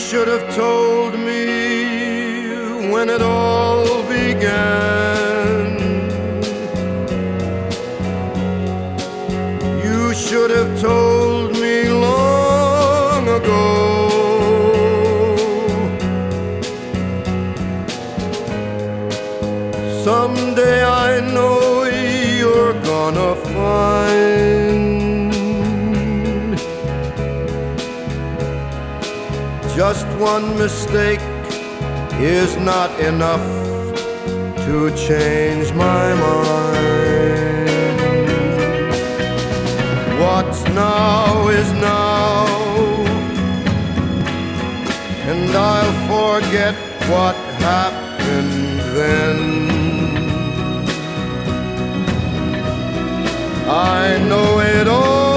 should have told me when it all began. You should have told me long ago. Someday I know you're gonna find just one mistake is not enough to change my mind. What's now is now, and I'll forget what happened then. I know it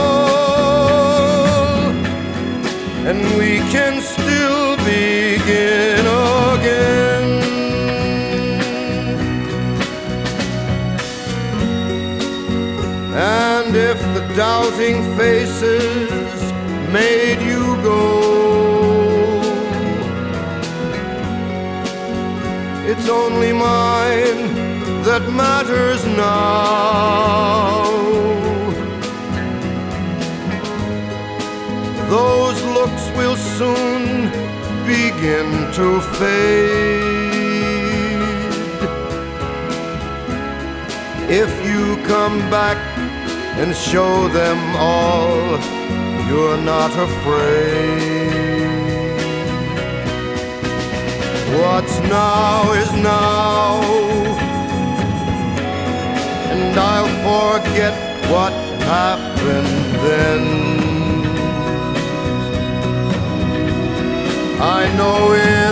all, and we can still begin again. And if the doubting faces made you go, it's only mine that matters now. Those looks will soon begin to fade if you come back and show them all you're not afraid. What's now is now, and I'll forget what happened then. I know it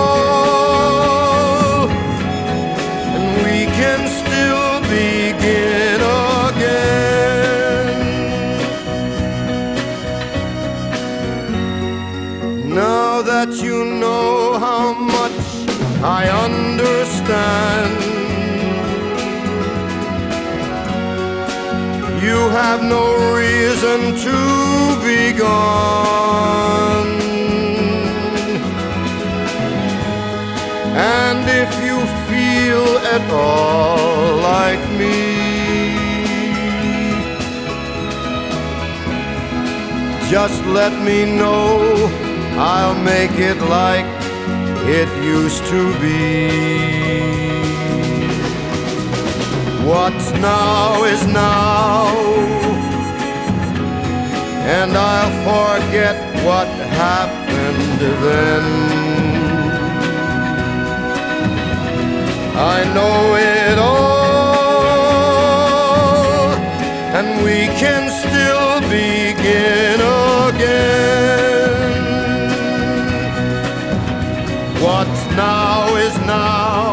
all, and we can still begin again. Now that you know how much I understand, you have no reason to be gone. And if you feel at all like me, just let me know. I'll make it like it used to be. What's now is now, and I'll forget what happened then. I know it all, and we can still begin again. What's now is now,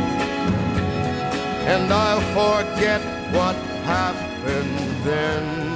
and I'll forget what happened then.